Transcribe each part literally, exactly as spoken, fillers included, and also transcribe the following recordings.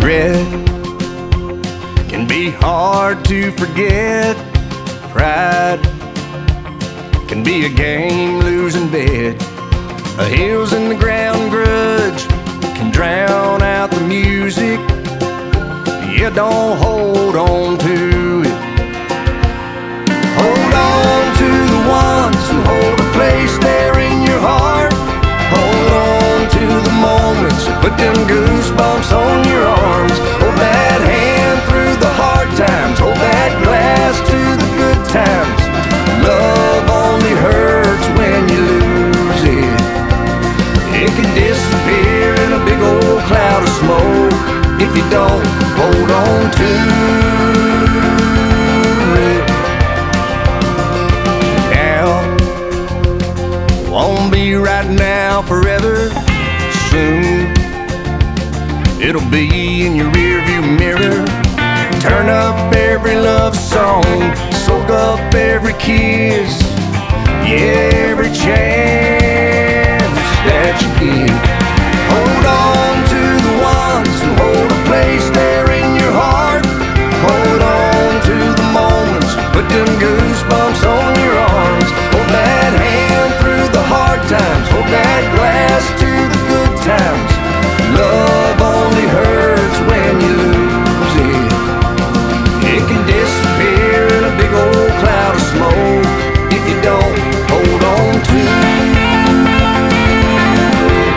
regret can be hard to forget. Pride can be a game losing bet. A heels in the ground grudge can drown out the music. Yeah, don't hold on to it. Hold on to the ones who hold a place there in your heart. Hold on to the moments that put them goosebumps on your arms. Hold that hand through the hard times. Hold that glass to the good times. Love only hurts when you lose it. It can disappear in a big old cloud of smoke if you don't hold on to it. Now won't be right now, forever soon. It'll be in your rearview mirror. Turn up every love song, soak up every kiss, yeah, every chance that you give. Hold on to the ones who hold a place there in your heart. Hold on to the moments, put them goosebumps on your arms. Hold that hand through the hard times. Hold that glass to the good times. Love only hurts when you lose it. It can disappear in a big old cloud of smoke if you don't hold on to it.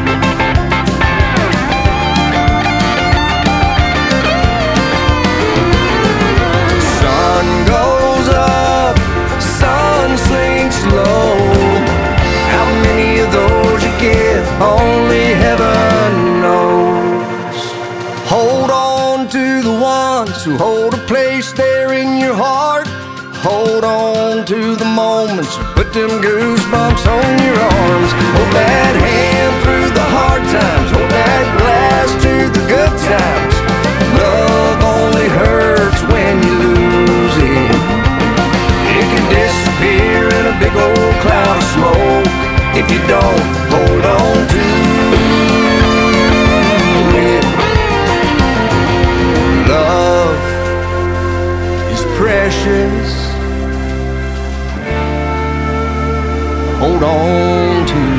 Sun goes up, sun sinks low. How many of those you get, only heaven knows. Hold on to the ones who hold a place there in your heart. Hold on to the moments that put them goosebumps on your arms. Hold that hand through the hard times. Hold that glass to the good times. Love only hurts when you lose it. It can disappear in a big old cloud of smoke if you don't hold on to it. Love is precious. Hold on to it.